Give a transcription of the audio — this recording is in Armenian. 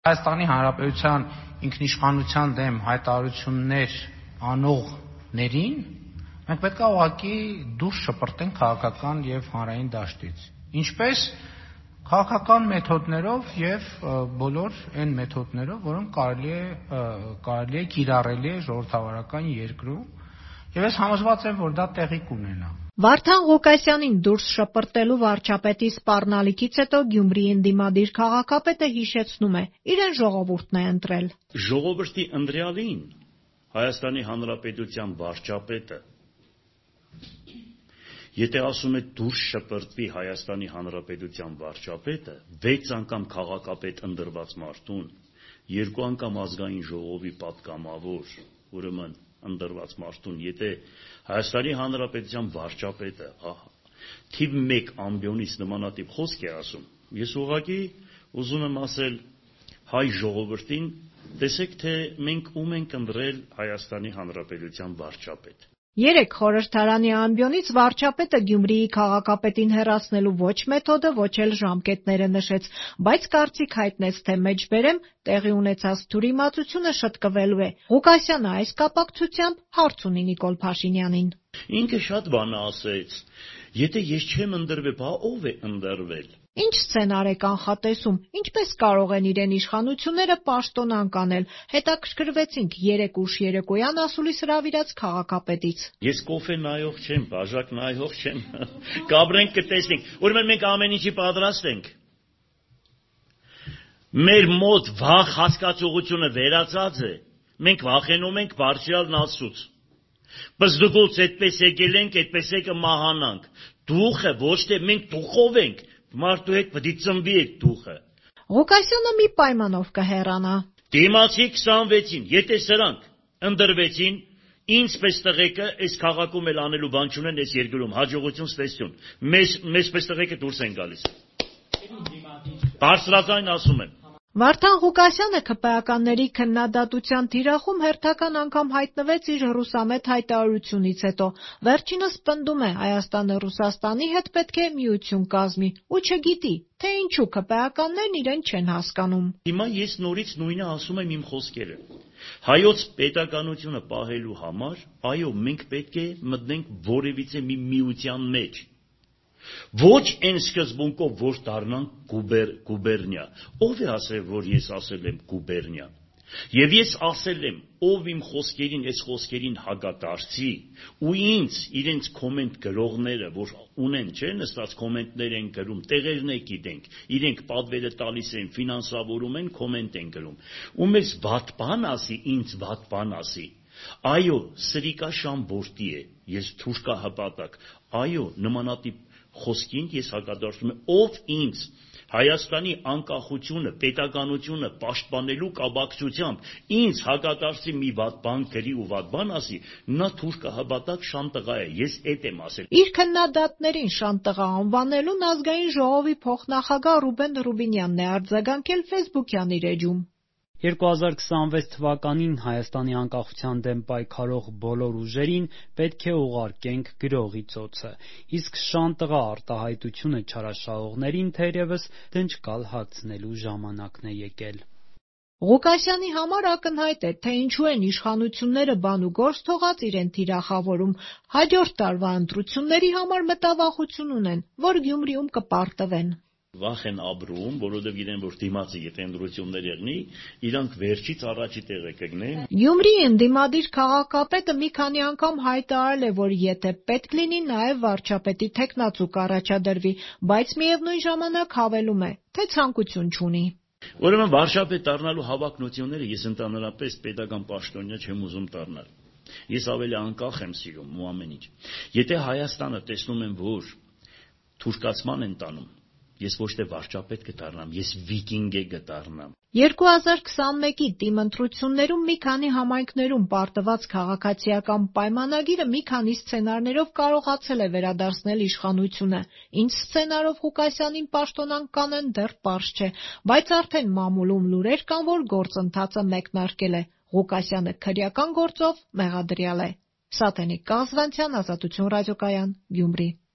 Հայաստանի Հանրապետության ինքնիշխանության դեմ հայտարարություններ անողներին մենք պետք է ուղղակի դուրս շպրտենք քաղաքական եւ հանրային դաշտից, ինչպես քաղաքական մեթոդներով եւ բոլոր այն մեթոդներով, որոնք կարելի է կիրառելի է ժողովրդավարական երկրում, եւ ես համոզված եմ, որ դա տեղի կունենա։ Վարդան Ղուկասյանին դուրս շպրտելու վարչապետի սպառնալիքից հետո Գյումրիի ընդդիմադիր քաղաքապետը հիշեցնում է, իրեն ժողովուրդն է ընտրել։ Ժողովրդի ընտրյալին Հայաստանի Հանրապետության վարչապետը, եթե ասում է դուրս շպրտվի Հայաստանի Հանրապետության վարչապետը, 6 անգամ քաղաքապետ ընտրված մարդուն, 2 անգամ ազգային ժողովի պատգամավոր, ուրեմն ընտրված մարդուն, եթե Հայաստանի Հանրապետության վարչապետը թիվ 1 ամբիոնից նմանատիպ խոսք է ասում, ես ուղղակի ուզում եմ ասել հայ ժողովրդին, տեսեք թե մենք ում ենք ընտրել Հայաստանի Հանրապետության վարչապետ։ 3 խորհրդարանի ամբիոնից վարչապետը Գյումրիի քաղաքապետին հեռացնելու ոչ մեթոդը, ոչ էլ ժամկետները նշեց, բայց կարծիք հայտնեց, թե մեջբերեմ տեղի ունեցած թյուրիմացությունը շտկվելու է։ Ղուկասյանը այս կապակցությամբ հարց ունի Նիկոլ Փաշինյանին։ Ինքը շատ բան ասեց, եթե ես չեմ ընտրվել, բա ով է ընտրվել։ Ինչ սցենար է կանխատեսում, ինչպես կարող են իրեն իշխանությունները պաշտոնանկ անել, հետաքրքրվեցինք 3 ուշ երեկոյան ասուլիս հրավիրած քաղաքապետից։ Ես կոֆե նայող չեմ, բաժակ նայող չեմ, կաբրենք կտեսնենք, ուրեմն մենք ամեն ինչի պատրաստ ենք։ Մեր մոտ վախ հասկացողությունը վերացած է, մենք վախենում ենք բարձրյալ Աստծուց։ Բզդուկուց այդպես եկել ենք, այդպես է կմահանանք։ Դուխը ոչ թե մենք դուխով ենք, մարդու հետ պետք է ծնվի այդ դուխը։ Ղուկասյանը մի պայմանով կհեռանա։ Դիմացի 26-ին, եթե սրանք ընտրվեցին, ինձ պես տղեկը այս քաղաքում էլ անելու բան չունեն այս երկրում, հաջողություն ստեսություն։ Մեզ պես տղեկը դուրս են գալիս։ Բարձրաձայն ասում եմ։ Վարդան Ղուկասյանը ՔՊԱ-ականների քննադատության թիրախում հերթական անգամ հայտնվեց իր ռուսամետ հայտարարությունից հետո։ Վերջինս պնդում է, Հայաստանը Ռուսաստանի հետ պետք է միություն կազմի, ու չգիտի, թե ինչու ՔՊԱ-ականներն իրեն չեն հասկանում։ Հիմա ես նորից նույնը ասում եմ իմ խոսքերը։ Հայոց պետականությունը պահելու համար, այո, մենք պետք է մտնենք որևիցե մի միության մեջ։ Ոչ այն սկզբունքով, որ դառնանք գուբերնիա։ Ով է ասել, որ ես ասել եմ գուբերնիա։ Եվ ես ասել եմ, ով իմ խոսքերին, այս խոսքերին հակադարձի, ու ինձ իրենց կոմենտ գրողները, որ ունեն, չէ, նստած կոմենտներ են գրում, տեղերն է գիտենք, իրենք պատվերը տալիս են, ֆինանսավորում են, կոմենտ են գրում։ Ու մեզ վատ բան ասի, ինձ վատ բան ասի։ Այո, սրիկա շամբորտի է, ես թուրքա հպատակ, այո, նմանատիպ խոսքին ես հակադարձում եմ, ով ինձ Հայաստանի անկախությունը, պետականությունը պաշտպանելու կապակցությամբ ինձ հակադարձի մի վատ բան գրի ու վատ բան ասի, նա թուրքա հպատակ շան տղա է, ես էդ եմ ասել։ Իր քննադատներին շան տղա անվանելուն Ազգային ժողովի փոխնախագահ Ռուբեն Ռուբինյանն է արձագանքել Facebook-յան իր էջում։ 2026 թվականին Հայաստանի անկախության դեմ պայքարող բոլոր ուժերին պետք է ուղարկենք գրողի ծոցը, իսկ շան տղա արտահայտությունը չարաշահողներին թերևս դնչկալ հագցնելու ժամանակն է եկել։ Ղուկասյանի համար ակնհայտ է, թե ինչու են իշխանությունները բան ու գործ թողած իրեն թիրախավորում, հաջորդ տարվա ընտրությունների համար մտավախություն ունեն, որ Գյումրիում կպարտվեն։ Վախ են ապրում, որովհետև իրեն որ դիմացի եթե ընտրություններ եղնի, իրանք վերջից առաջի տեղը կգնեն։ Գյումրիի ընդդիմադիր քաղաքապետը մի քանի անգամ հայտարարել է, որ եթե պետք լինի, նաև վարչապետի թեկնածու կառաջադրվի, բայց միևնույն ժամանակ հավելում է, թե ցանկություն չունի։ Ուրեմն վարչապետ դառնալու հավակնությունները ես ընդհանրապես պետական պաշտոնյա չեմ ուզում դառնալ։ Ես ավելի անկախ եմ սիրում ու ամեն ինչ։ Եթե Հայաստանը տեսնում եմ, որ թուրքացման են տանում, ես ոչ թե վարչապետ կդառնամ, ես վիկինգ կդառնամ։ 2021-ի թիմ ընտրություններում մի քանի համայնքներում պարտված քաղաքացիական պայմանագիրը մի քանի սցենարներով կարողացել է վերադարձնել իշխանությունը։ Ինչ սցենարով Ղուկասյանին պաշտոնանկ կանեն դեռ պարզ չէ, բայց արդեն մամուլում լուրեր կան, որ գործընթացը մեկնարկել է։ Ղուկասյանը քրեական գործով մեղադրյալ է։ Սաթենիկ Կազվանցյան, Ազատություն ռադիոկայան, Գյումրի։